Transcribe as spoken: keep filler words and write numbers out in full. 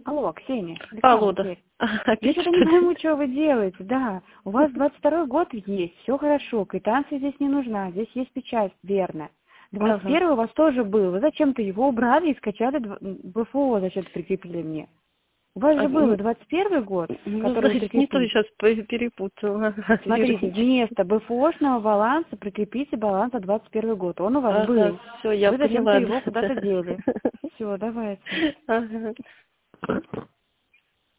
Алло, Ксения. Алло, да. Александр, я Опять что-то что не ли? пойму, что вы делаете. Да, у вас двадцать второй год есть, все хорошо, квитанция здесь не нужна, здесь есть печать, верно. двадцать Ага. первый у вас тоже был, вы зачем-то его убрали и скачали дв- БФО, зачем-то прикрепили мне. У вас А, же был и м, двадцать первый год, ну, который вы значит, не то прикрепили. сейчас перепутала. Смотрите, Извините. вместо БФОшного баланса прикрепите баланс за двадцать первый год. Он у вас Ага, был. все, я Вы зачем-то поняла. его куда-то дели. Все, давайте. Ага.